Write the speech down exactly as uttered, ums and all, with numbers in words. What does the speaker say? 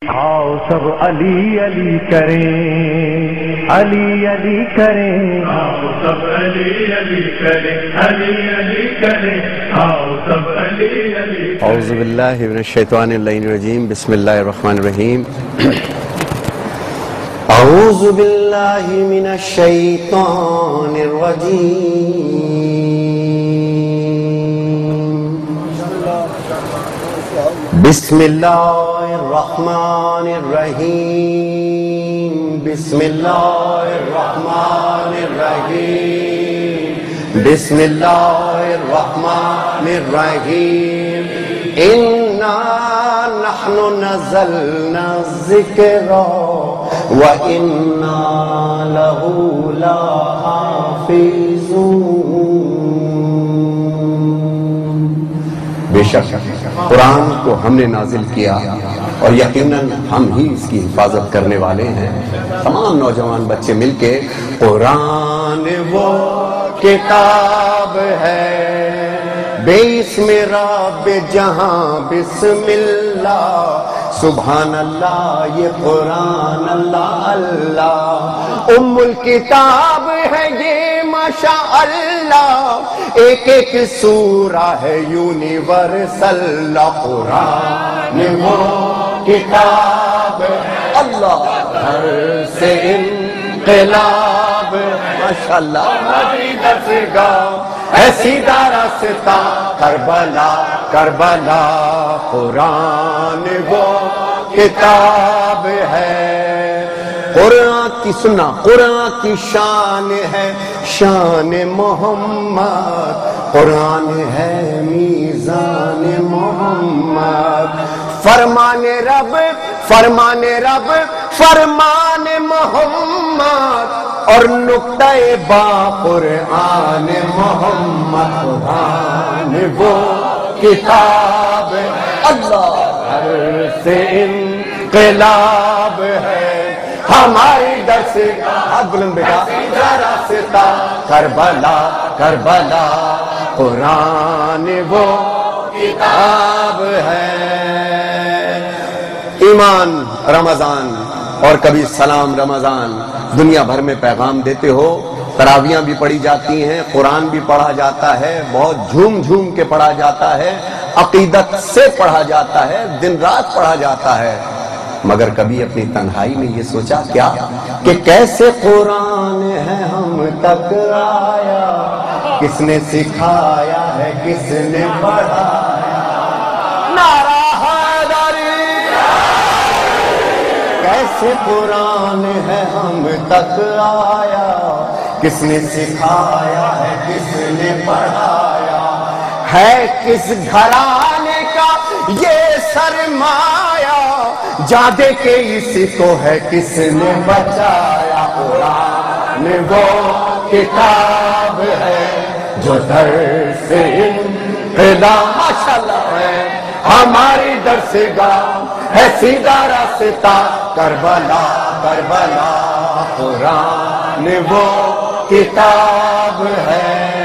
آؤ سب علی علی کریں، علی علی کریں، آؤ سب علی علی کریں، علی علی کریں، آؤ سب علی علی کریں۔ اعوذ باللہ من الشیطان اللعین الرجیم، بسم اللہ الرحمن الرحیم۔ اعوذ باللہ من الشیطان الرجیم، بسم اللہ الرحمن الرحیم، بسم اللہ الرحمن الرحیم، بسم اللہ الرحمن الرحیم۔ انا نحن نزلنا الذکر وَإِنَّا لَهُ لَحَافِظُونَ۔ بے شک قرآن کو ہم نے نازل کیا اور یقیناً ہم ہی اس کی حفاظت کرنے والے ہیں۔ تمام نوجوان بچے مل کے قرآن وہ کتاب ہے بے اسم رب جہاں بسم اللہ، سبحان اللہ یہ قرآن اللہ اللہ، ام الکتاب ہے یہ ماشاء اللہ، ایک ایک سورہ ہے یونیورسل، قرآن وہ کتاب اللہ گھر سے انقلاب، ماشاء اللہ ہماری درسگاہ ایسی راستہ کربلا کربلا، قرآن وہ کتاب ہے۔ قرآن کی سننا قرآن کی شان ہے، شان محمد، قرآن ہے میزان محمد، فرمان رب فرمان رب فرمان محمد، اور نقطہ با قرآن محمد، قرآن وہ کتاب اللہ گھر سے انقلاب ہے، ہماری درسگاہ ہاتھ بلند بیٹا راستہ کربلا کربلا، قرآن وہ کتاب ہے۔ ایمان رمضان اور کبھی سلام رمضان، دنیا بھر میں پیغام دیتے ہو، تراویاں بھی پڑھی جاتی ہیں، قرآن بھی پڑھا جاتا ہے، بہت جھوم جھوم کے پڑھا جاتا ہے، عقیدت سے پڑھا جاتا ہے، دن رات پڑھا جاتا ہے، مگر کبھی اپنی تنہائی میں یہ سوچا کیا کہ کیسے قرآن ہے ہم تک آیا، کس نے سکھایا ہے کس نے پڑھایا، نعرہ حیدری، کیسے قرآن ہے ہم تک آیا، کس نے سکھایا ہے کس نے پڑھایا، ہے کس گھرانے کا یہ سرمایہ، جادے کے اسی کو ہے کس نے بچایا، قرآن وہ کتاب ہے جو در سے انقلاب ماشاءاللہ ہے، ہماری درسگاہ ہے سیدھا راستہ کربلا کربلا، قرآن وہ کتاب ہے۔